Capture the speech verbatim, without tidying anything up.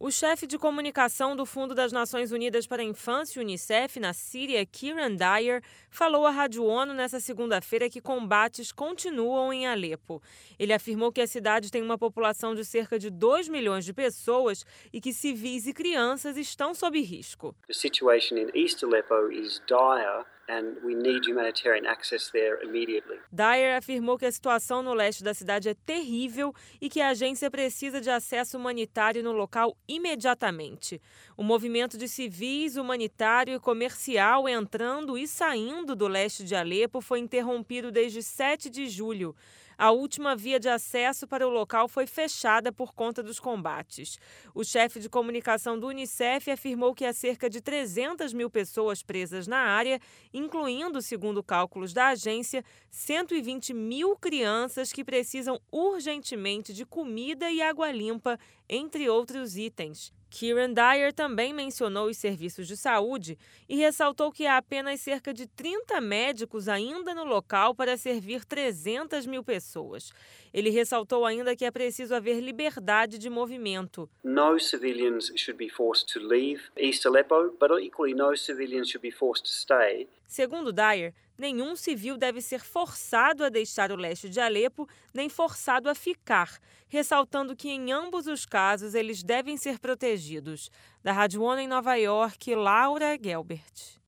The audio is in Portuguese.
O chefe de comunicação do Fundo das Nações Unidas para a Infância, Unicef, na Síria, Kieran Dyer, falou à Rádio ONU nesta segunda-feira que combates continuam em Alepo. Ele afirmou que a cidade tem uma população de cerca de dois milhões de pessoas e que civis e crianças estão sob risco. The situation in East Aleppo is dire. And we need humanitarian access there immediately. Dyer afirmou que a situação no leste da cidade é terrível e que a agência precisa de acesso humanitário no local imediatamente. O movimento de civis, humanitário e comercial entrando e saindo do leste de Alepo foi interrompido desde sete de julho. A última via de acesso para o local foi fechada por conta dos combates. O chefe de comunicação do Unicef afirmou que há cerca de trezentas mil pessoas presas na área, incluindo, segundo cálculos da agência, cento e vinte mil crianças que precisam urgentemente de comida e água limpa, entre outros itens. Kieran Dyer também mencionou os serviços de saúde e ressaltou que há apenas cerca de trinta médicos ainda no local para servir trezentas mil pessoas. Ele ressaltou ainda que é preciso haver liberdade de movimento. No civilians should be forced to leave East Aleppo, but equally no civilians should be forced to stay. Segundo Dyer, nenhum civil deve ser forçado a deixar o leste de Alepo, nem forçado a ficar, ressaltando que em ambos os casos eles devem ser protegidos. Da Rádio ONU em Nova York, Laura Gelbert.